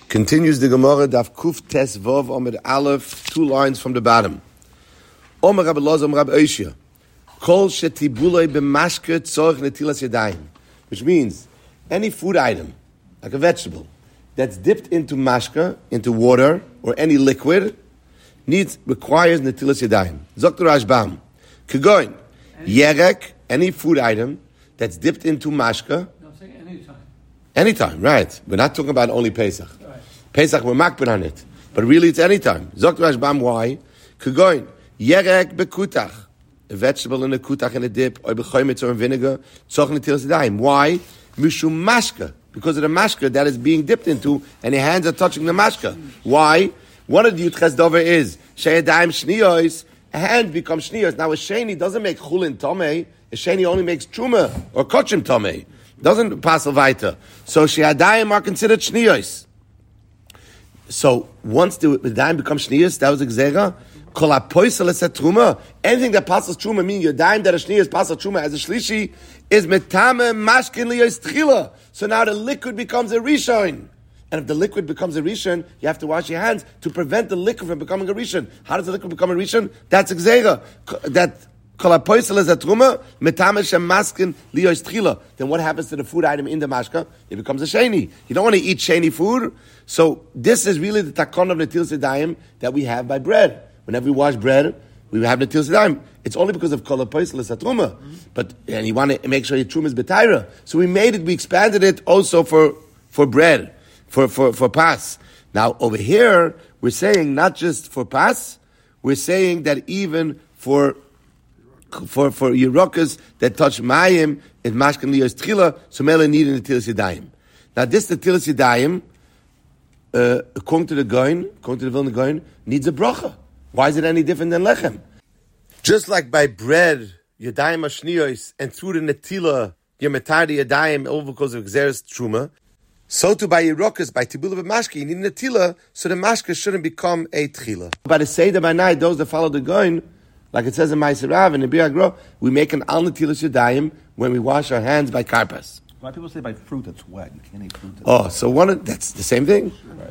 Continues the Gemara, Daf Kuf Tes Vov Omer Aleph, 2 lines from the bottom. Omer Rabbi Loza, Omer Rabbi Oishia. Kol shetibulei b'mashke tzorich netilas yadayim. Which means, any food item, like a vegetable, that's dipped into mashka, into water, or any liquid, requires netilas yadayim. Zok Rashbam. Kegoin, yerek, any food item that's dipped into mashka. No, say anytime. Anytime, right. We're not talking about only Pesach. Right. Pesach, we're makbid on it. But really, it's anytime. Zok Rashbam, why? Kegoin, yerek bekutach. A vegetable in a kutach in a dip, or b'choymetz or in vinegar, tzorich netilas yadayim. Why? Mishum mashka. Because of the mashka that is being dipped into, and your hands are touching the mashka. Why? One of the Yud Ches is, sheyadayim shniyos, a hand becomes shniyos. Now a sheni doesn't make chulin tomei, a sheni only makes truma, or kochim tomei. Doesn't pass weiter. So sheyadayim are considered shniyos. So once the yadayim becomes shniyos, that was the gzera. Anything that passes truma, meaning your dime that a shniyos passes truma as a shlishi, is metame mashkin liyos tchila. So now the liquid becomes a rishon. And if the liquid becomes a rishon, you have to wash your hands to prevent the liquid from becoming a rishon. How does the liquid become a rishon? That's gzeira. That kol hapoisel is a truma, metame shemaskin liyos tchila. Then what happens to the food item in the mashka? It becomes a sheni. You don't want to eat sheni food. So this is really the takon of netilas yadayim that we have by bread. Whenever we wash bread, we have netilas yadayim. It's only because of kol hapoisel is a truma. But and you want to make sure your truma is betaira. So we expanded it also for bread, for pas. Now over here we're saying not just for pas, we're saying that even for yerokas that touch mayim and mashkan liyos tchila, so mele need netilas yadayim. Now this netilas yadayim, according to the Vilna Gaon, needs a bracha. Why is it any different than lechem? Just like by bread, yadayim ashniyos, and through the netila, you're metar the yadayim over because of gzeres truma, so too by yerokas, by tibula b'mashka, you need netila, so the mashka shouldn't become a tchila. By the Seder by night, those that follow the Gaon, like it says in Ma'aser Rav and in Bir Agro, we make an al netilas yadayim when we wash our hands by karpas. Why people say by fruit that's wet? You can't eat fruit that's wet. So that's the same thing? Right.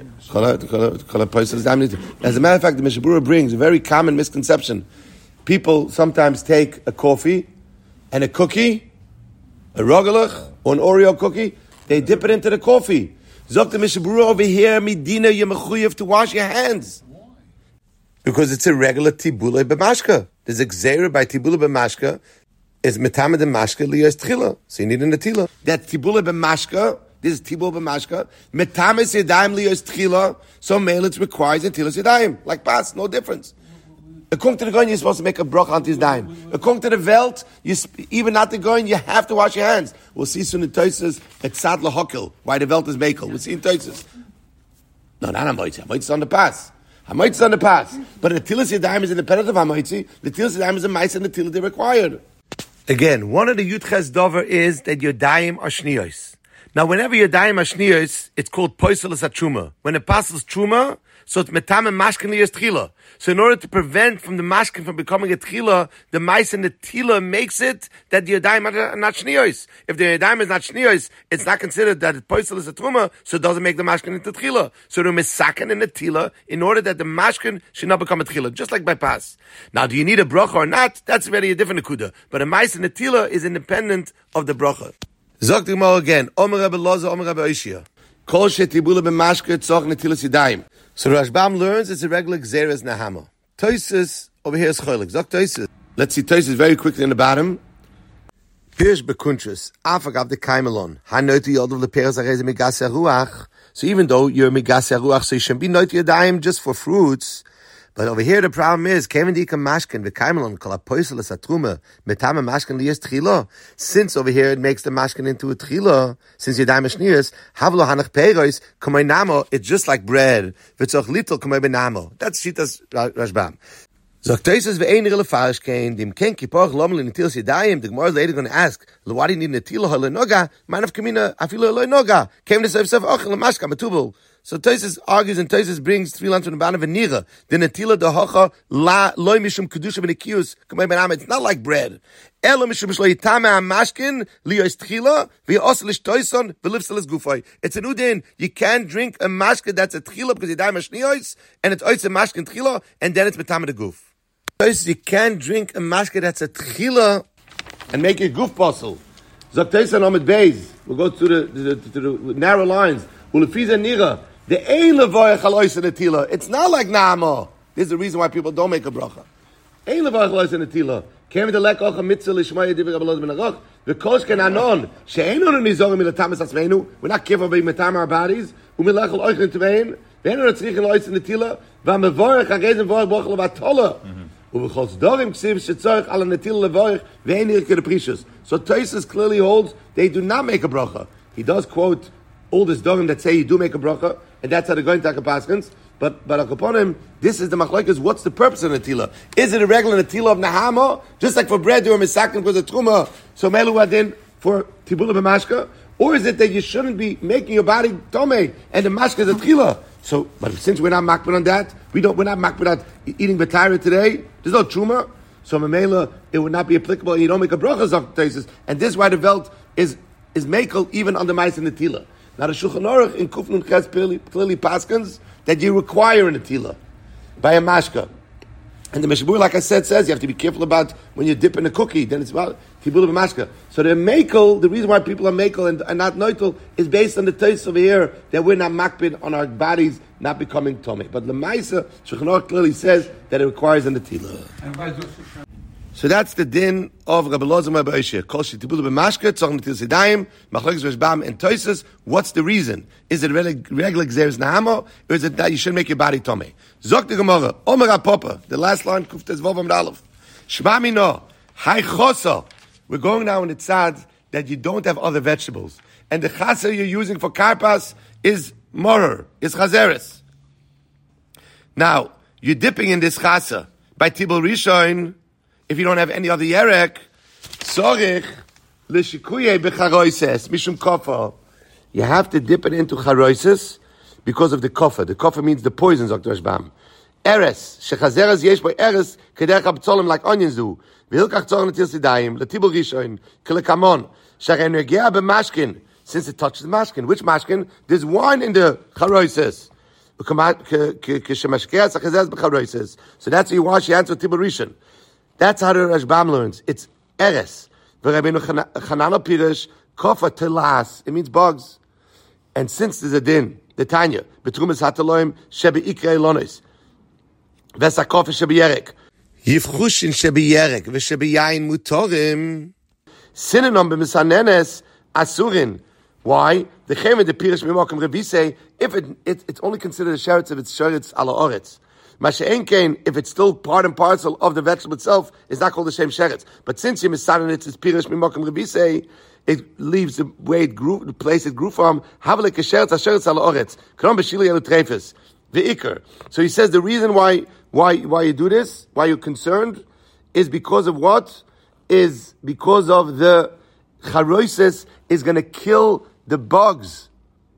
As a matter of fact, the Mishnah Berurah brings a very common misconception. People sometimes take a coffee and a cookie, a rogalach, or an Oreo cookie, they dip it into the coffee. Zok the Mishnah Berurah over here, midina yemechuyev to wash your hands. Why? Because it's a regular tibulei b'mashka. There's a gzeira by tibulei b'mashka, is metame de mashka liyos tchila. So you need a netila. That tibula b'mashka, this is tibula b'mashka, metame yadayim liyos tchila, so male it requires netilas yadayim. Like pas, no difference. According to the Gaon, you're supposed to make a bracha on his dime. According to the Welt, even not the Gaon, you have to wash your hands. We'll see soon in Toises, at Sad Lahokel, why the Welt is Mekel. We'll see in Toises. No, not Hamoitzi. Hamoitzi is on the pass. Hamoitzi is on the pass. But netilas yadayim is independent of Hamoitzi. Netilas yadayim is a mice and netilah they required. Again, one of the Yud Ches Dover is that yadayim are shniyos. Now, whenever yadayim are shniyos, it's called poisel es truma. When it passes truma, so it's metam and mashkin liyos tchila. So in order to prevent from the mashkin from becoming a tchila, the mice and the tila makes it that the yadayim are not shniyos. If the yadayim is not shniyos, it's not considered that it poisel es truma, so it doesn't make the mashkin into tchila. So the misaken and the tila in order that the mashkin should not become a tchila, just like by pas. Now, do you need a bracha or not? That's very a different akuda. But a mice and the tila is independent of the bracha. Zok the Gemara again. Omer Rabbi Loza, Omer Rabbi Oishia. Kol shetibula b'mashka tzorich netilas yadayim. So Rashbam learns it's a regular gzeres nahama. Toises over here is cholik. Zok Toises. Let's see Toises very quickly in the bottom. Pirsh bekuntris afagav de kaimelon. Hanoti yodov leperes areze migas ruach. So even though you're migas ruach, so you shouldn't be noti yadayim just for fruits. But over here the problem is, since over here it makes the mashkin into a tchila, since yadayim shniyos, havlo hanach peiros, kamei namo, it's just like bread. V'tzoch little kamei benamo. That's Shitas Rashbam. Zokteises ve'ein relefarish kein, dim ken kipoch lomel in netilas yadayim, the Gemara is later going to ask, why do you need netila ha'le noga? Manav kamina, afilo ha'le noga. Came to sef ochel mashka matubel. So Tosfos argues and Tosfos brings 3 lines from the bottom of a nira. The netila dehocha la loy mishum kedusha v'nekius kamei ben. It's not like bread. Elo mishum shlo yitame hamashkin liyos tchila v'yos lishtoison v'lifseles gufay. It's a new din. You can't drink a mashkin that's a tchila because you die mashniyos, and it's oitz a mashkin tchila, and then it's metame the guf. You can't drink a mashkin that's a tchila and make it guf puzzle. Zok Tosfos on Amud Beis. We'll go to the narrow lines. Ulefiza nira. The ein levoyach halois netila. It's not like Naama. This is the reason why people don't make a bracha. Ein levoyach halois netila. Came to lek ocha mitzvah lishmaya divik abalod ben arach. V'kosh ken anon she'einu nizorim milatamas atzmeinu. We're not careful about matam our bodies. Umilachol oichin tvein. Ve'enu tzrich halois netila. V'amevoyach hagezen voyach bochel v'atola. Uv'chos dorim ksiv shetzorich ala netila levoyach ve'en irke de precious. So Tosfos clearly holds they do not make a bracha. He does quote all this dorim that say you do make a bracha, and that's how they're going to take a paskins. But upon him, this is the machlokes. What's the purpose of netila? Is it a regular netila of nahama, just like for bread or misakin because of truma? So melu adin for tibula b'mashka, or is it that you shouldn't be making your body tomei and the mashka is a tchila? So, but since we're not makbid on that, we're not makbid on eating b'tayra today. There's no truma, so memela it would not be applicable. You don't make a bracha zok Tosfos, and this is why the velt is makel even on the mice and netila. Now the Shulchan Aruch in Kuf Nun Ches clearly paskins that you require a netila by a mashka. And the Meshbur, like I said, says you have to be careful about when you dip in a cookie, then it's about tibul b'mashka. So the makel, the reason why people are makel and not noitel is based on the taste over here that we're not makbid on our bodies not becoming tomei. But the Maisa, Shulchan Aruch clearly says that it requires a netila. So that's the din of Rabbi Elazar Bar Aishia. Kol shetibulu b'mashka, tzorch netil sidayim, machlokes Rashbam and Tosfos. What's the reason? Is it regular gzeres nahama, or is it that you should make your body tomei? Zok the Gemara, Omer HaPapa, the last line, Kuf Tes Vav Amud Aleph. Shema mino, hay chosa. We're going now in the tzad that you don't have other vegetables. And the chasa you're using for karpas is morer, is chazeres. Now, you're dipping in this chasa by tibul rishon. If you don't have any other yerek, sorich l'shikuye b'charoises mishum kofa. You have to dip it into charoises because of the kofa. The kofa means the poison, Dr. Rashbam. Eres shechazeres yesh by eres kederech abtzolim like onions do. V'hilkach tzorch netil sidayim l'tibul rishon k'lekamon sherenergia b'mashkin. Since it touches the mashkin, which mashkin? There's wine in the charoises. So that's how you wash your hands with tibul rishon. That's how the Rashbam learns. It's eres. V'Rabbeinu Chananel Pirush kofa telas. It means bugs. And since there's a din, the Tanya, betrumas hataloim shebe ikre lonis, v'sakofa shebe yerek, yivchushin shebe yerek, v'shebe yain mutorim, synonym b'misanenes asurin. Why? The chemed the Pirush b'mokim Rabbi say if it's only considered a sheretz if it's sheretz ala oretz. Masha'enkein, if it's still part and parcel of the vegetable itself, it's not called the shem sheretz. But since you misanen it's Pirush b'mokim Rabbi say, it leaves the way it grew, the place it grew from. Havalik sheretz hasheretz ala oretz. Krom b'shili elu trefes. The ikar. So he says the reason why you do this, why you're concerned, is because of what? Is because of the charoises is going to kill the bugs.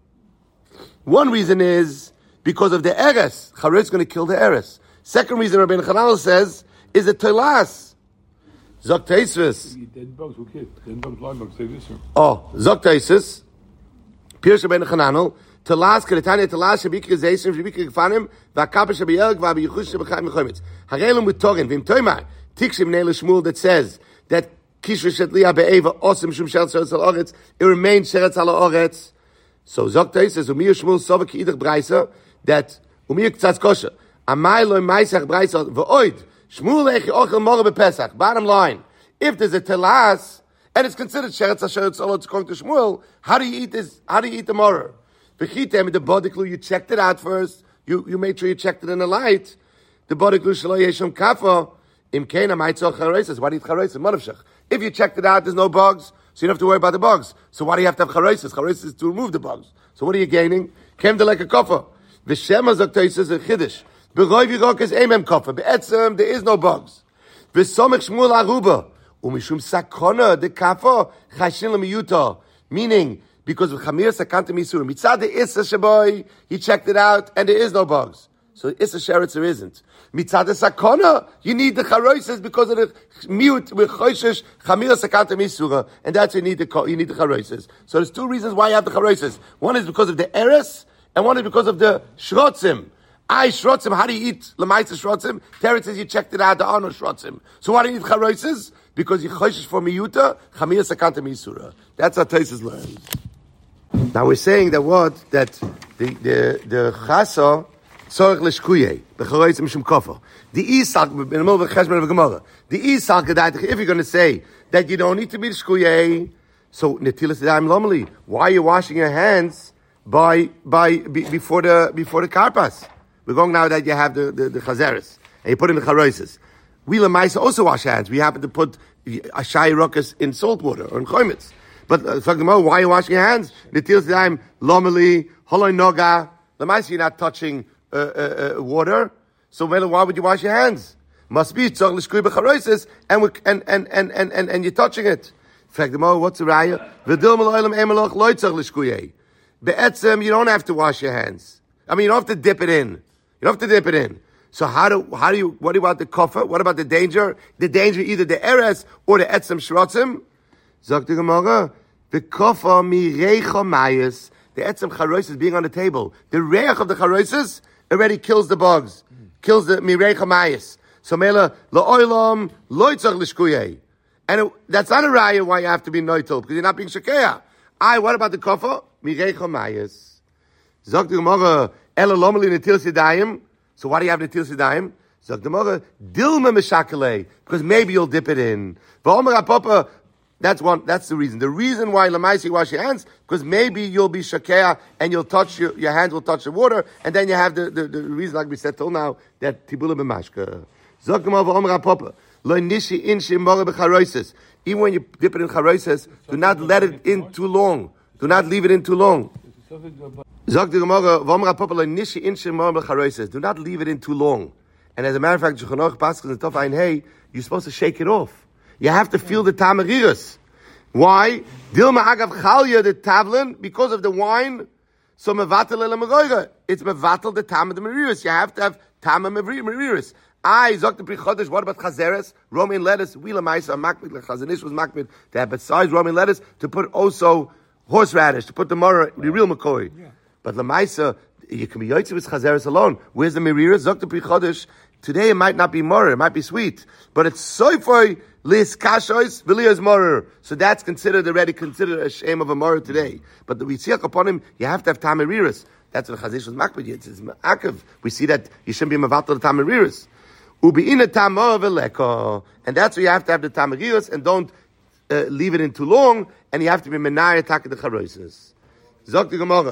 One reason is because of the eres. Charois is going to kill the eres. Second reason, Rabbeinu Chananel says, is the telas. Zok Tosfos. Dead bugs, who cares? Dead bugs, live bugs, save this one. Oh, Zok Tosfos. Pirush Rabbeinu Chananel. Telas, keretanya telas, shabiki gezeisim, shabiki gefanim, v'akapa shabiyelg, v'abiyichush shabachayim mechoymitz. Harelum mutorin, v'im toimar, tikshim neil shmuel that says that kishra shetliya be'eva, osim shum sheretz al oretz, it remains sheretz al oretz. So Zok Tosfos, umiyah shmuel sova ki idach breisa, that umiyah k'tzatz kosher. Amai loy maisach breisa, v'oid, shmuel echi ochel mora bepesach. Bottom line, if there's a telas, and it's considered sheretz al oretz according to Shmuel, how do you eat this? How do you eat the mora? V'chitem, the body glue, you checked it out first. You made sure you checked it in the light. The body glue shelo yeshom kafa. Imkein amaitzoch charoises. Why do you eat charoises? Manavshach. If you checked it out, there's no bugs, so you don't have to worry about the bugs. So why do you have to have charoises? Charoises is to remove the bugs. So what are you gaining? Came to like a koffer. V'shema zok Tosfos a chiddush. B'roy v'rok is emem koffer. Be'etzem there is no bugs. V'somech shmuel aruba. Umishum sakona de kaffa chashin lemiyuta. Meaning, because of Chamir Sakanta Misura. Mitzad the Issa Shaboy, he checked it out, and there is no bugs. So Issa Sheretz there isn't. Mitzad the Sakona, you need the Charoises because of the mute with Choshesh Chamir Sakanta Misura, and that's you need the Charoises. So there's two reasons why you have the Charoises. One is because of the Eres, and one is because of the Shrotzim. Shrotzim, how do you eat Lamaisa Shrotzim? Teretz says you checked it out, there are no Shrotzim. So why do you need Charoises? Because you Choshesh for Miyuta, Chamir Sakanta Misura. That's how Taisus learns. Now we're saying that that the chasa tzorich l'shkuye the charoitzim mishum kofar the isak in the middle of cheshbon of Gemara the isak gedaitich if you're going to say that you don't need to be shkuye so netilas yadayim lomeli why are you washing your hands before the karpas? We're going now that you have the chazeres and you put in the charoises. We lemaisa also wash hands. We happen to put ashai rokas in salt water or in chometz. But why are you washing your hands? Netilas yadayim lomeli holoi noga. Lemaisa you're not touching water. So why would you wash your hands? Must be tzorich l'shkuye b'charoises and you're touching it. What's the raya? V'dil meloilam emelach loy tzorich l'shkuye. Be'etzem, you don't have to wash your hands. I mean, you don't have to dip it in. So what do you want the kofar? What about the danger? The danger, either the eres or the etzem shrotzim. Zok the Gemara, the kofar mi reicha mayas. The etzem charoises being on the table. The reich of the charoises already kills the bugs. Kills the mi reicha mayas. So mela, la'oilam loy tzorich l'shkuye. And that's not a raya why you have to be noitel, because you're not being shakeya. What about the kofar? Mirecha mayas. Zok the Gemara, ela lomeli netilas yadayim. So why do you have netilas yadayim? Zok the Gemara, dilma meshakale, because maybe you'll dip it in. V'omer apapa, that's the reason. The reason why lamaisi you wash your hands, because maybe you'll be shakea and you'll touch your hands will touch the water, and then you have the reason, like we said till now, that tibula b'mashka. Zok the Gemara v'omer apapa, lo nishi inshi mora b'charoises. Even when you dip it in charoises, do not let it in too long. Do not leave it in too long. Zok the Gemara, v'omer apapa lo nishi inshi mora b'charoises. Do not leave it in too long. And as a matter of fact, Shulchan Aruch passes in Tov Ein Hey, you're supposed to shake it off. You have to feel the tamariras. Why? Dilma agav chalya the tavlin, because of the wine. So mevatel el megoyga. It's mevatel the tam of the mariras. You have to have tam of mariras. Zok the prichodesh. What about chazeres? Romaine lettuce. Wila ma'isa makbid. The chazanish was makbid to have besides Romaine lettuce to put also horseradish to put the real McCoy. Yeah. But the ma'isa you can be yoytze with chazeres alone. Where's the mariras? Zok the prichodesh. Today it might not be morer, it might be sweet, but it's soifoy lis kashois v'lias morer. So that's already considered a shame of a morer today. But the ritziach upon him, you have to have tamariras. That's what Chazish was makbid. It's ma'akev. We see that you shouldn't be mavatal the tamariras. Ubi'ina tamor v'leko, and that's why you have to have the tamariras and don't leave it in too long. And you have to be menayah taka the charoises. Zok the Gemara.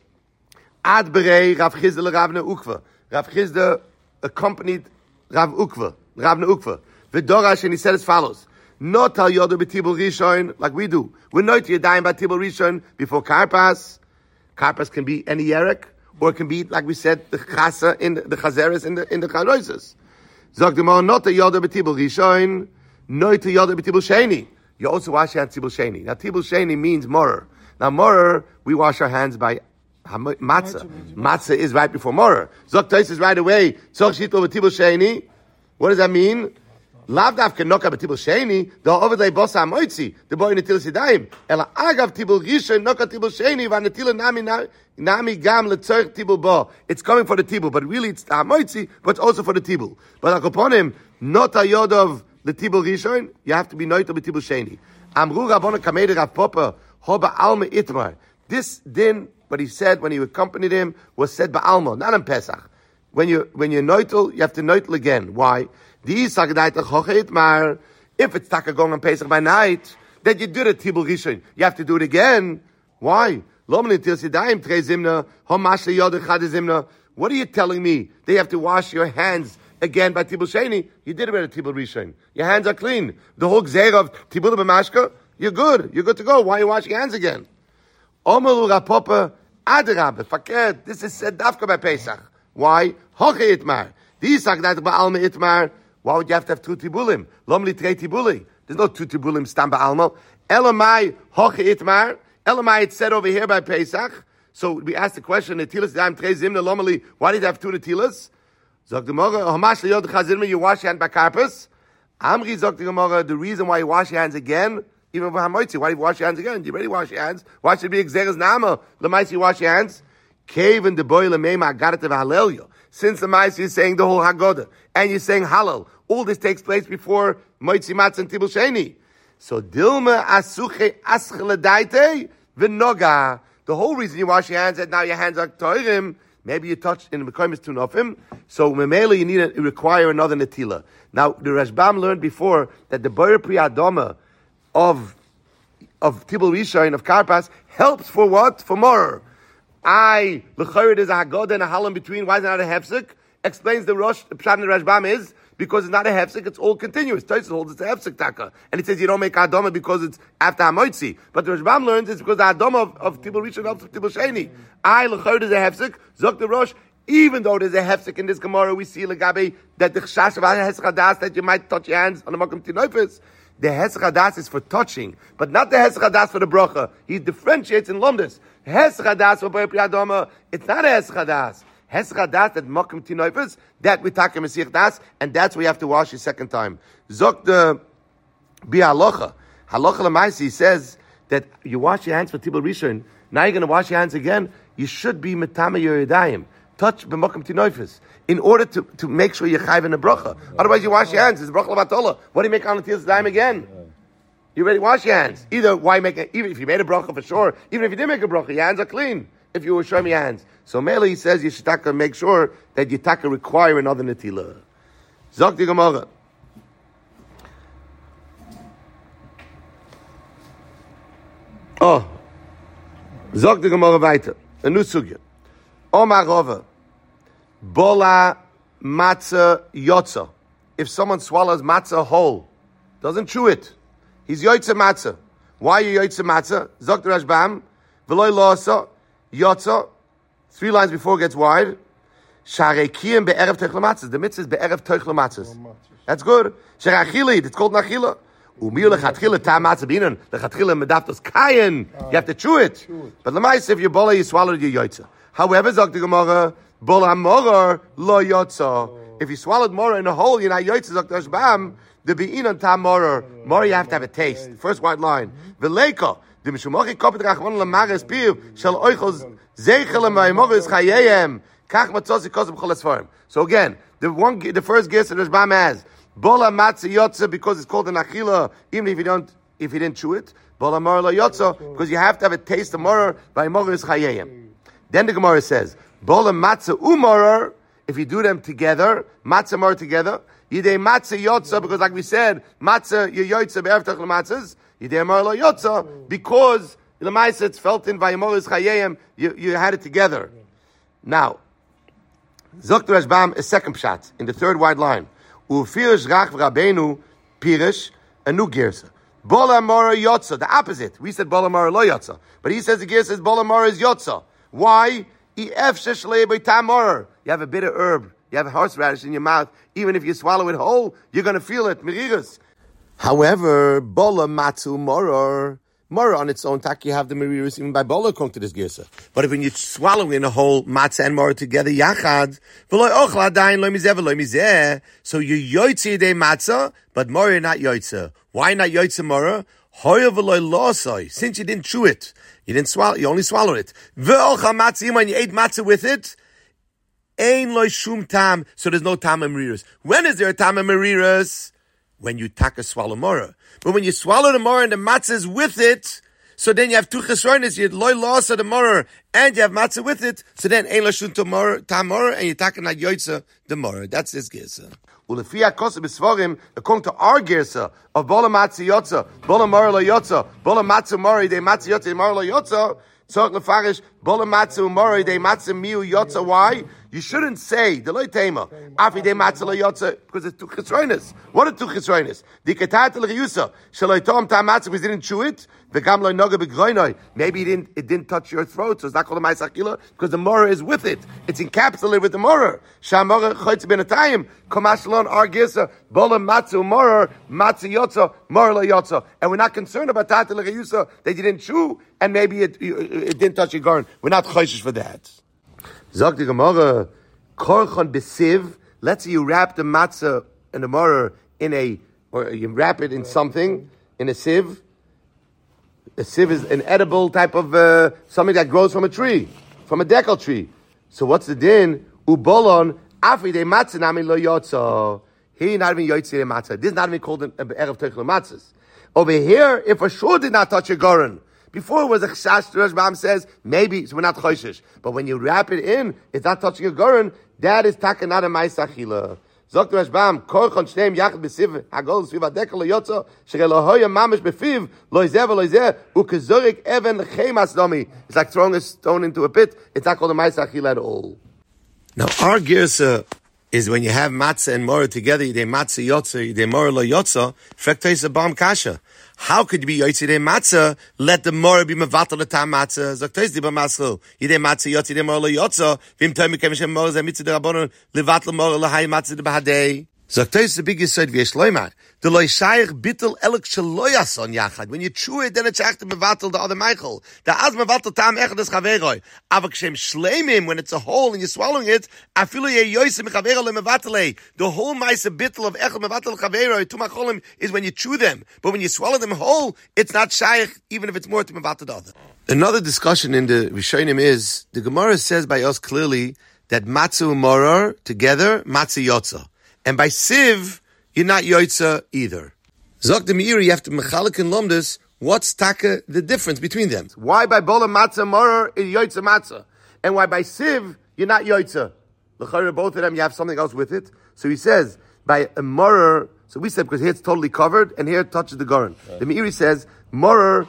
Ad berei Rav Chisda l'Ravne Ukva. Rav Chisda accompanied Ravne Ukva. V'dorash, and he said as follows: Not al yodo b'tibul rishon, like we do. We're not yadayim by tibul rishon before karpas. Karpas can be any yerek, or it can be, like we said, the chasa in the chazeres in the charoises. Zog the more not al yodo b'tibul rishon, not al yodo b'tibul sheni. You also wash your hands tibul sheni. Now tibul sheni means morer. Now morer, we wash our hands by matzah. Matzah is right before morer. Zok Tais is right away. Tzor shitol b'tibul sheni. What does that mean? Lav davke noka b'tibul sheni. The overlay bosa amoitzi. The boy netilas yadayim. Ela agav tibul rishon noka tibul sheni v'netila nami gam letzorich tibul bo. It's coming for the tibul, but really it's the amoitzi, but it's also for the tibul. But upon him, not a yodov the tibul rishon. You have to be noita b'tibul sheni. Amru Rabbona Kamei Rav Papa hoba alma itmar. This din, what he said when he accompanied him, was said ba'alma, not in Pesach. When you're noitel, you have to noitel again. Why? If it's taka going on Pesach by night, then you do the tibul rishon. You have to do it again. Why? What are you telling me? They have to wash your hands again by tibul sheni. You did it by the tibul rishon. Your hands are clean. The whole gzeir of tibul b'mashka, you're good. You're good to go. Why are you washing your hands again? Omeru Rapopa Adrab. Fakir. This is said dafka by Pesach. Why? Hoche itmar. These sagdat ba'alma itmar. Why would you have to have two tibulim? Lomli trei tibuli. There's no two tibulim stam ba'alma. Elamai hoche itmar. Elamai, it's said over here by Pesach. So we asked the question, why did you have two netilas? Zog the Gemara, you wash your hand by karpas. Amri zog the Gemara, the reason why you wash your hands again, even for hamoitzi, why do you wash your hands again? You already wash your hands. Why should it be exeres nama? Lemaisi, you wash your hands. Cave in the boil meima agadat of halelio. Since the Maisi is saying the whole Haggadah, and you're saying halal, all this takes place before moitzi matzah and tibul sheni. So dilma asuche ascheledaite v'noga. The whole reason you wash your hands is that now your hands are toirim. Maybe you touch in the Mekayim is tunofim. So memela you need to require another netila. Now the Rashbam learned before that the boyer pri adoma of tibul rishon of karpas helps for what? For more. L'chayr there's a Haggadah and a halam between. Why is it not a hefsek? Explains the Rosh. The pshat in the Rashbam is because it's not a hefsek, it's all continuous. Tosfos holds it's a hefsek taka, and it says you don't make adoma because it's after hamoitzi. But the Rashbam learns it's because the adoma of tibul rishon helps with tibul sheni. L'chayr there's a hefsek. Zok the Rosh. Even though there's a hefsek in this Gemara, we see legabe that the chashash of hesach hadas that you might touch your hands on the makom tinofis. The hesach hadas is for touching, but not the hesach hadas for the bracha. He differentiates in lumdus. Hesach hadas for boyer pri adoma. It's not a hesach hadas. Hesach hadas that makom tinofis that we take a mesich das, and that's where you have to wash the second time. Zok the bi halacha lemaisi says that you wash your hands for tibul rishon. Now you're going to wash your hands again. You should be metame your yadayim. Touch b'makom tinofis in order to make sure you're chayv in the bracha. Otherwise, you wash your hands. It's bracha l'vatola. What do you make on the tefillah dime again? You already wash your hands. Either why make it? Even if you made a bracha for sure, even if you didn't make a bracha, your hands are clean. If you were showing your hands, so Mele he says you should make sure that you require another netila. Zok the Gemara. Oh, Zok the Gemara weiter. A new sugya. Omar Rova. Bola matzah yotza. If someone swallows matzah whole, doesn't chew it, he's yotza matzah. Why are you yotza matzah? Zok the Rashbam. V'loy lo'asa yotza. 3 lines before it gets wide. Sharekiyim be'erev teichel matzah. The mitzvah is be'erev teichel matzah. That's good. Sharachili. It's called nachila. Umiu lechatchila tam matzah binan. Lechatchila medaftos kayin. You have to chew it. But l'mais if you bola, you swallowed your yotza. However, Zok the Gemara. Bola moror lo yotza. If you swallowed moror in a hole, you're not yotza. Zok the Rashbam. The be'inon tam moror. Moror, you have to have a taste. First white line. V'leika. The mishumochi kopet rachman lamares piv shel oichos zeichel ma'imoris chayeyem kach matzosi kozem cholasfarim. So again, the first guess that Rashbam has bola matzah yotza because it's called an achila, even if you didn't chew it. Bola moror lo yotza because you have to have a taste of moror by imoris chayeyem. Then the Gemara says bola matzah umoror. If you do them together, matzah moror together, yidei matzah yotza because like we said, matzah yotza be'erev teichel matzahs. Because it's felt in Vayemoris Chayeyim, you had it together. Now, Zok the Rashbam is second pshat in the third wide line. Ufirish Rach Rabbeinu Pirish a new girsa. Bola Mora Yotza, the opposite. We said Bola Mora Lo Yotza, but he says the girsa says Bola Mora is Yotza. Why? You have a bit of herb, you have a horseradish in your mouth. Even if you swallow it whole, you're going to feel it. Merigas. However, bola matzu moror on its own, tak you have the meriris even by bola according to this girsa. But if when you swallow in a whole matzah and moror together, yachad, so you yoytze de matzah, but moror not yoytze. Why not yoytze moror? Since you didn't chew it, you didn't swallow, you only swallowed it. When you ate matzah with it, ein loy shum tam, so there's no tam and meriris. When is there a tam and meriris? When you taka swallow morah. But when you swallow the morah and the matzah is with it, so then you have two chesronis, you have loy loss of the morah, and you have matzah with it, so then ein lashun to morah, tam morah, and you taka na yoytza the morah. That's this gersa. Ulefia kosa b'svorim, according to our gersa, of bola matzah yotza, bola morah lo yotza, bola matzah morah, de matzah yotza, morah lo yotza, tzorch lefarish, bola matzah morah, de matzah miu yotza. Why? You shouldn't say the loy tema afi de matzah lo yotza because it's two chesronis. What are two chesronis? The ketat l'chiyusa shaloy tom tam matzah because they didn't chew it. Maybe it didn't touch your throat, so it's not called a ma'aseh achila because the moror is with it. It's encapsulated with the moror. Shamorah chaytz b'natayim komashalon argisa bola matzu moror matzu yotza moror yotza, and we're not concerned about that legayusa that you didn't chew, and maybe it didn't touch your garden. We're not chayshish for that. Zog the Gemara korchon b'siv. Let's say you wrap the matzah and the moror or you wrap it in something in a sieve. A sieve is an edible type of something that grows from a tree, from a decal tree. So what's the din? Ubolon afide matzah nami lo yotza. He not even yotzei matzah. This is not even called an erev teichel matzahs. Over here, if a shur did not touch a goren, before it was a chashash, the Rashbam says maybe so we're not choishish. But when you wrap it in, it's not touching a goren. That is taka not a ma'aseh achila. Zok the Rashbam, korchon shneim yachad b'siv hagol sviv hadekel lo yotza shegelo hoya mamish befiv lo izeh v'lo izeh ukezorik even l'chemas domi. It's like throwing a stone into a pit. It's not called a ma'aseh achila at all. Now our girsa is when you have matzah and morah together, yidei matzah yotza, yidei morah lo yotza, frektois a bam kasha. How could you be yotzei yidei matzah, let the morah be mevatel the tam matzah, zoktois di b'maschil, yidei matzah yotza, yidei morah lo yotza, vim toim mekem shem morah zeh mitzah derabonon, levatel morah lahai matzah de b'hadei. Zoktois the big yisod v'yesh loymar. The loy shayich bittel elek shaloyason yachad. When you chew it, then it's actually mevatel the other Michael. The az mevatel tam echad es chaveroi. Ava kshem shleimim, when it's a hole and you're swallowing it, afilu ye yoyse mechaveroi le mevatelei. The whole maise bittel of echad mevatel chaveroi, tumacholim, is when you chew them. But when you swallow them whole, it's not shayich, even if it's more to mevatel the other. Another discussion in the Rishonim is, the Gemara says by us clearly, that matzah and moror together, matzah yotza. And by siv, you're not yoitza either. Zok the Meiri, you have to mechalik and lomdus, what's taka the difference between them? Why by bola matzah moror is yoitza matzah? And why by siv, you're not yoitza? L'chayra, both of them, you have something else with it. So he says, by a moror, so we said because here it's totally covered, and here it touches the goren. Right. The Meiri says, moror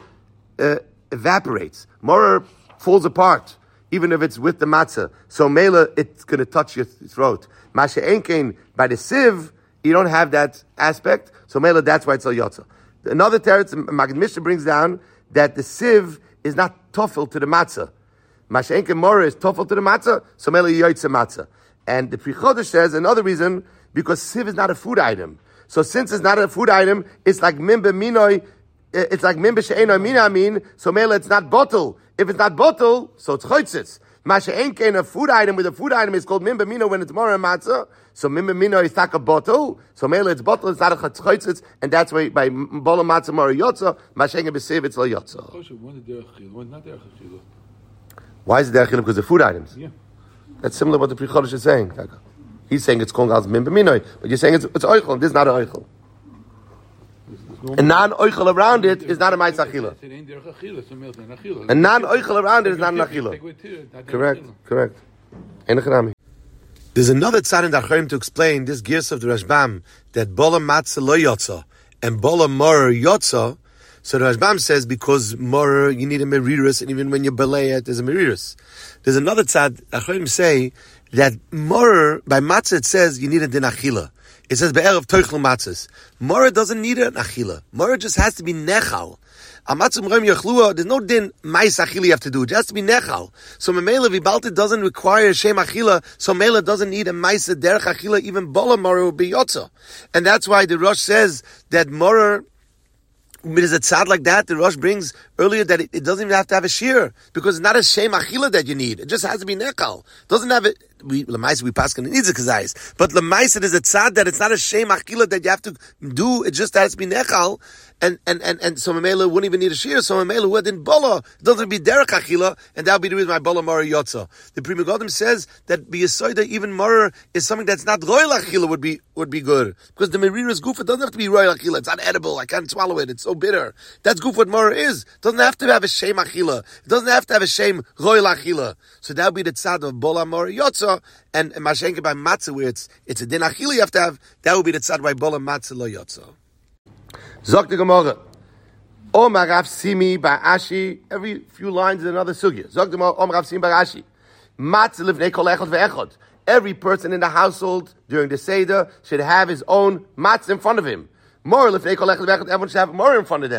evaporates. Moror falls apart, even if it's with the matzah. So mela, it's going to touch your throat. Masha enkein, by the sieve, you don't have that aspect. So mela, that's why it's a yotza. Another teretz, Magid Mishnah brings down that the sieve is not toffel to the matzah. Masha enkein moror is toffel to the matzah, so mela yotza matzah. And the Pri Chodesh says another reason, because sieve is not a food item. So since it's not a food item, it's like mimbe minoi, it's like mimbe she'enoi minamin, so mela it's not bottle. If it's not bottle, so it's choitzitz. Masha enkein, a food item with a food item is called mimba mino when it's more matzah. So mimba mino is tak a bottle. So mele it's bottle, it's not a chatzchoitzitz, and that's why by bola matzah more yotza, masha enkein b'sev it's lo yotza. Why is it derech chilul? Because they're food items. Yeah. That's similar to what the Pri Chodesh is saying. He's saying it's called as mimba mino, but you're saying it's oichel. This is not an oichel. A non-oichel around it is not a ma'aseh achila. A non-oichel around it is not an achila. Correct. There's another tzad in the Acharim to explain this gears of the Rashbam that bola matzah lo yotza and bola moror yotza. So the Rashbam says because moror you need a meriris, and even when you belay it, there's a meriris. There's another tzad Acharim say that moror by matzah it says you need a din achila. It says be'erev toichel matzahs. Moror doesn't need an achila. Moror just has to be nechal. There's no din mais achila you have to do. It just has to be nechal. So memela vibalta doesn't require shem achila. So mela doesn't need a mais derech achila. Even bola moror will be yotza. And that's why the Rosh says that moror, is a tzad like that, the Rosh brings earlier that it doesn't even have to have a shear, because it's not a shem achila that you need. It just has to be nechal. Doesn't have it. Lemaisa we pass can needs a kazayis, but lemaisa is a tzad that it's not a shem achila that you have to do. It just has to be nechal, and so Mamela wouldn't even need a shear. So Mamela who in bola doesn't be derech achila, and that would be the reason why bola mara yotza. The Pri Megadim says that biyasoida even mara is something that's not royal achila would be good, because the meriras gufa doesn't have to be royal achila. It's not edible. I can't swallow it. It's so bitter. That's gufa what mara is. It doesn't have to have a shem achila. It doesn't have to have a shem royal achila. So that would be the tzad of bola mara yotza. And mashenke by matzah, where it's a din achila you have to have, that would be the tzad by bola matzah lo yotza. Zok the Gemara. Omar Rav Simi by Ashi. Every few lines is another sugya. Zok the Gemara. Omar Rav Simi by Ashi. Matzah livnei kol echad ve'echad. Every person in the household during the Seder should have his own matzah in front of him. More livnei kol echad ve'echad. Everyone should have more in front of them.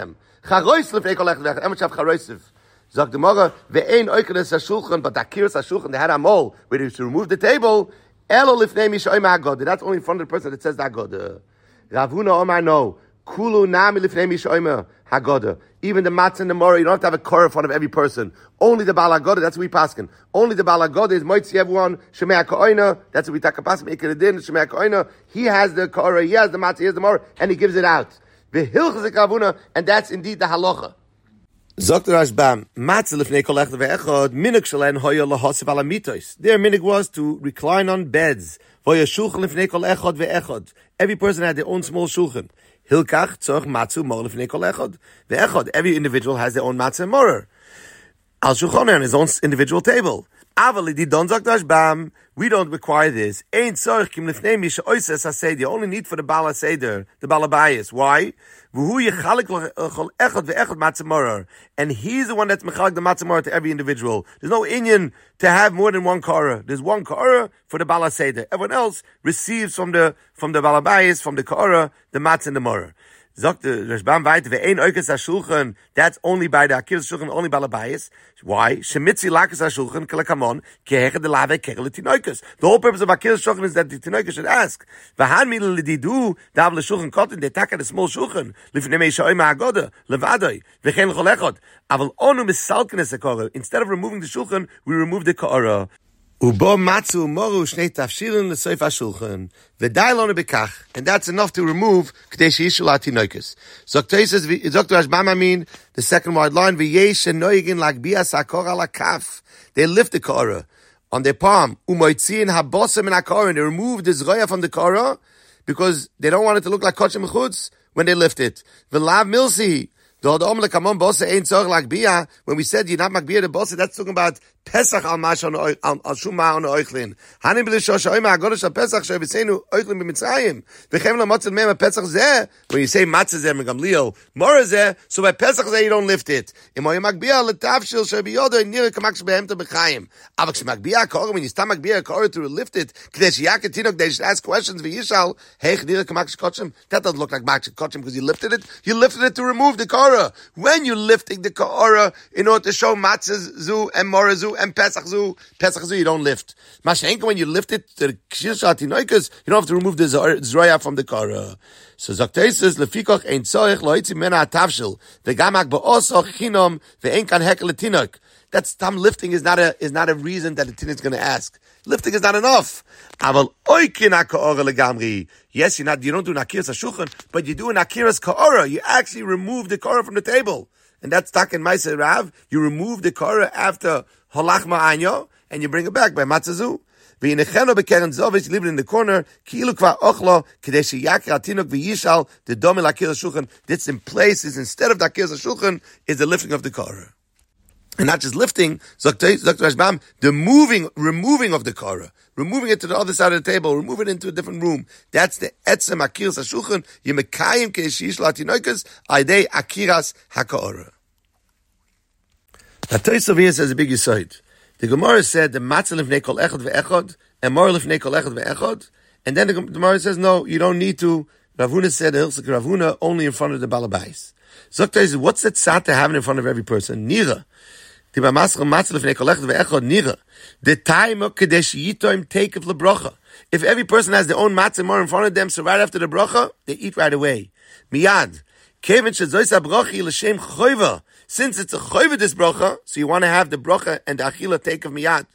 Charois lefnei kol echad ve'echad. Emach charoisiv. Zog the Mora, ve'ein oikeres hashulchan, but akiras hashulchan, they had a mole, where they used to remove the table, elo lifnei mishoyma hagoda. That's only in front of the person that says the hagoda. Rav Huna Omar, no. Kulu nami lifnei mishoyma hagoda. Even the matzah and the Mora, you don't have to have a korah in front of every person. Only the Baal Hagoda, that's what we paskin. Only the Baal Hagoda is moitzi everyone, shemei ha'ko'oina, that's what we take a paskin, ikadin, shemei ha'ko'oina. He has the korah, he has the matzah, he has the Mora, and he gives it out. V'hilchzik Rav Huna, and that's indeed the halacha. Zok Rashbam, matzah lifnei kol echad ve'echad, minig shalen hoya lahosif ala mitos. Their minig was to recline on beds. Voya shulchan lifnei kol echad ve'echad. Every person had their own small shulchan. Hilkach tzorch matzu mor lifnei kol echad ve'echad. Every individual has their own matzah and morer. Al shulchan on his own individual table. Aval di don zok Rashbam, we don't require this. Ein tzorch kim lifnei mi she'oises haseder. Only need for the Baal HaSeder, the Baal HaBayis. Why? And he's the one that's mechalik the matzah morah to every individual. There's no inyan to have more than one korah. There's one korah for the Baal HaSeder. Everyone else receives from the Baal HaBayis, from the korah, the matzah and the morah. Sagt the Rashbam weiter, ve'ein oikes hashulchan, that's only by the akiras shulchan, only Baal HaBayis. Why? Shemitzi lakas hashulchan, kelekamon, kehechad delave kegel tinoikas. The whole purpose of akiras shulchan is that the tinoikas should ask. V'han mil lididu, dav l'shulchan kotin, they take a small shulchan, lifnei shoyma hagoda, levadoi, v'chein l'chol echad. Aval onu misalken es hakorah. Instead of removing the shulchan, we remove the korah. Ubo matzu moru shnei tafshilin l'soif hashulchan v'dailonu bekach, and that's enough to remove k'dei she'yishul atinoikos. Zokter says, Dr. Rashbam Amin, the second wide line, v'yesh noigin lagbias hakor ala kaf. They lift the korah on their palm. Umoitziin habosem in hakor, and they remove the zroya from the korah because they don't want it to look like kochem mechutz when they lift it. V'lav milsi. When we said you're not makbir the bossa, that's talking about Pesach al mash on shuma on oichlin. Hanim b'lishosh oima agodash al Pesach shevisenu oichlin b'mitzrayim. V'chem la motzel me'em Pesach zeh. When you say matzah zeh megamliel mora zeh, so by Pesach zeh you don't lift it. Im oy makbir letavshil shebiyodo nir kamak shbehem to b'chaim. Avak shemakbir korah, when you start makbir korah to lift it, k'desh yaketinok they should ask questions v'yishal heich nir kamak shkotchem. That doesn't look like mak shkotchem because you lifted it. You lifted it to remove the korah. When you're lifting the korah in order to show matzah zu and mora zu and Pesach zu you don't lift. Mashenka, when you lift it to the kshir shatinoikas, you don't have to remove the zroya from the korah. So Zaktei says, Lefikoch ein tzorich lo yitzi mena atavshil ve'gamak ba'oso chinom ve'en kan hekel letinok. That's tam lifting is not a reason that the tin is going to ask. Lifting is not enough. Aval oikin ha'ka'ora legamri. Yes, you don't do nakiras hashulchan, but you do an nakiras ka'ora. You actually remove the korah from the table. And that's tak in Maaseh Rav. You remove the korah after holach ma'anyo, and you bring it back by matzazu. V'yinecheno bekeren zovis, you leave it in the corner, ki'ilu kvar ochlo, k'dei sheyakir atinok v'yishal, the domi lakiras hashulchan. This in place is instead of the nakiras hashulchan, is the lifting of the korah. And not just lifting, Dr. Rashbam, the removing of the korah, removing it to the other side of the table, remove it into a different room. That's the etzem akiras hashulchan. Yemekayim ke'eshish latinoikas aydei akiras hakorah. The Tosaf here says a big yisoid. The Gemara said the matzah lifnei kol echad ve'echad and mor lifnei kol echad ve'echad, and then the Gemara says no, you don't need to. Rav Huna said hilchzik Rav Huna only in front of the Baal HaBayis. Zokta is what's that tzad to have in front of every person? Nira. The time of Kadesh Yitoim take of the bracha. If every person has their own matzah more in front of them, so right after the bracha, they eat right away. Miyad. Since it's a choiva this bracha, so you want to have the bracha and the achila take of miyad.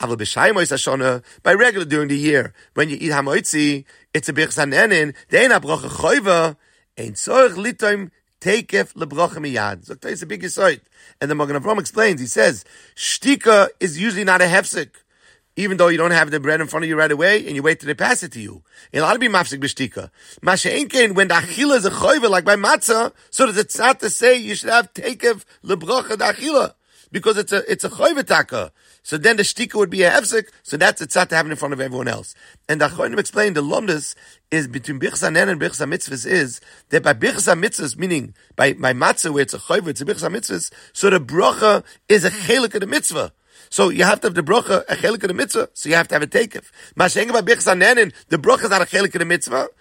By regular during the year, when you eat hamoitzi, it's a birchas hanenin, they ain't a bracha choiva, ain't tzorich litoim takef lebracha miyad. So it's a big yisoid. And the Magen Avraham explains, he says, shtika is usually not a hefsek. Even though you don't have the bread in front of you right away, and you wait till they pass it to you. It'll ought to be mafsik b'shtika. Masha'enkein, when the achila is a choiva, like by matzah, so that it's not to say you should have takev lebracha the achila. Because it's a choiva taka. So then the shtika would be a hefsek, so that's a tzat to have it in front of everyone else. And the Achronim explained the lomdus is between birchas hanen and birchas mitzvahs is that by birchas mitzvahs, meaning by matzah where it's a choiva, it's a birchas mitzvahs, so the bracha is a chelik of the mitzvah. So you have to have the bracha, a chelik of the mitzvah, so you have to have a takev. Masha'enkein by birchas hanen, the bracha is not a chelik of the mitzvah,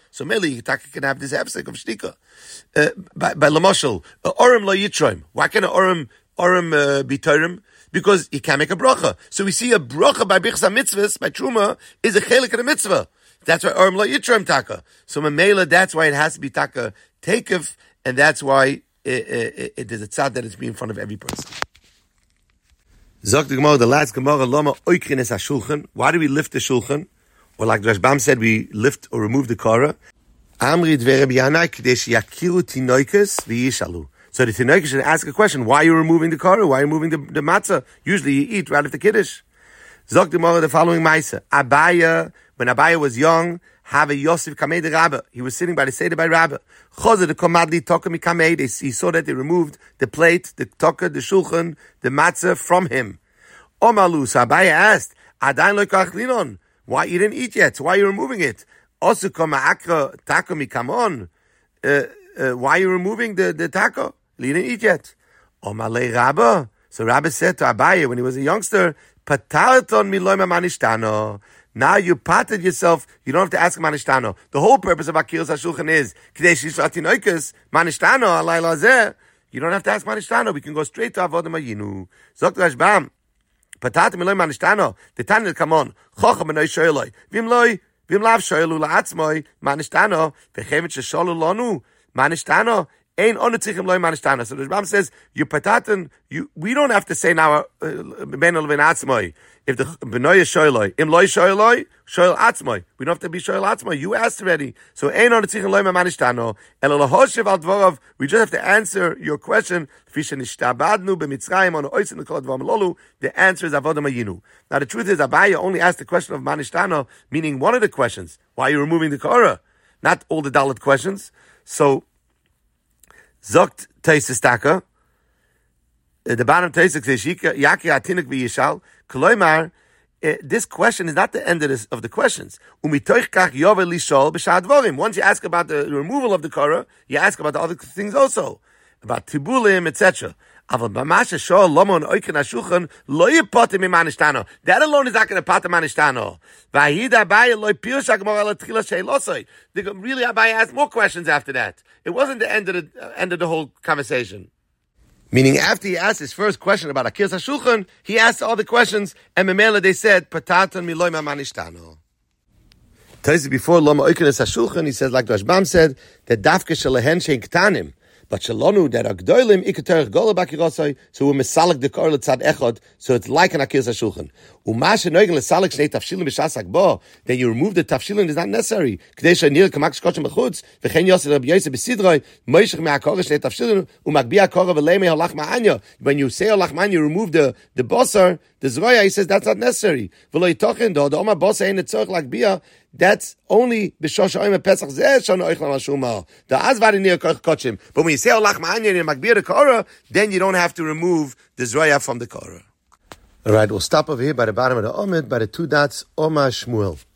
So maybe you can have this hefsek of shtika. By Lamoshel, Orim lo yitroim. Why can Orim be Torim? Because you can't make a bracha. So we see a bracha by Bichsa mitzvahs, by Truma, is a chelik of the mitzvah. That's why Orim lo yitroim taka. So Mamela, that's why it has to be taka takef, and that's why it is a tzad that is being in front of every person. Zok the Gemara, the last Gemara, Lama oikrin es ha-shulchan. Why do we lift the shulchan? Or like Rashbam said, we lift or remove the kara. Amri dvere b'yanai k'dei sheyakiru tinoikas v'yishalu. So the tinoikas should ask a question. Why are you removing the kara? Why are you removing the matzah? Usually you eat right after kiddush. Zok the Gemara, the following ma'isa. Abaya, when Abaya was young, have a Yosef Kamei the Rabba. He was sitting by the Seder by Rabba. Chozer the Komadli Toka mi Kamei. He saw that they removed the plate, the Toka, the Shulchan, the Matzah from him. Omalu, so Abaya asked, Adain lo kach linon. Why you didn't eat yet? Why are you removing it? Also Koma Akra Taka mi Kamon. Why are you removing the taco? You didn't eat yet. Omalei Rabba. So Rabba said to Abaya when he was a youngster, Patarton miloi manishtano. Now you patted yourself. You don't have to ask manishtano. The whole purpose of Akiras HaShulchan is K'dei Shishati Noikus manishtano alayla zeh. You don't have to ask manishtano. We can go straight to Avodah Mayinu. Zok Rashbam. Patat miloi manishtano. The Tanil come on. Chocha menoi shoyloi. Vim lav shoylu la'atzmoi manishtano. V'chemet shesholu lonu manishtano. Ein onetzichem loy manishtano. So the Rashbam says you pataten. We don't have to say now ben ol ben atzmoi. If the benoy shoyloi, im loy shoyloi, shoyl atzmoi. We don't have to be shoyl atzmoi. You asked already. So ein onetzichem loy manishtano. El lahoshev al dvorov. We just have to answer your question. The answer is avodah mayinu. Now the truth is Abaya only asked the question of manishtano, meaning one of the questions. Why are you removing the korah? Not all the dalit questions. So Zokt Teises Taka. The bottom Teises says Yaki Atinik v'Yishal. Koloimar. This question is not the end of the questions. Once you ask about the removal of the korah, you ask about the other things also, about tibulim, etc. That alone is not going to pat manishtano. Really, Abaya asked more questions after that. It wasn't the end of the whole conversation. Meaning, after he asked his first question about Akiras HaShulchan, he asked all the questions, and Memela they said, "Patatan miloi manishtano." Before Loma Oikenes HaShulchan, he says, like Rashbam said, that Dafke Shalehen Shein Ktanim. But Shalonu that Agdoilim Ikaterich Gola Bakirosai, so we misalik the Korah Tzad Echad, so it's like an Akiras HaShulchan. Umash Noigen Lesalik Shnei Tafshilin B'Shasak Bo, then you remove the Tafshilin is not necessary. K'dei Shanir Kamak Shkochim B'Chutz, V'chein Yosef Rabbi Yosef B'Sidroi, Moishech Me'akorah Shnei Tafshilin, Umakbi Akorah V'Leimei Halach Ma'anya. When you say Halach Ma'anya, you remove the Bosar, the Zroya, he says that's not necessary. V'lo Yitochen Do, the Oma Bosar Ein Tzorch Lakbia, that's only b'shosh ha'omer Pesach zeh shana oichlam ha'shuma. The azvari near kochim. But when you say olach ma'anyan in magbir the korah, then you don't have to remove the zroya from the korah. All right, we'll stop over here by the bottom of the omid by the two dots Oma Shmuel.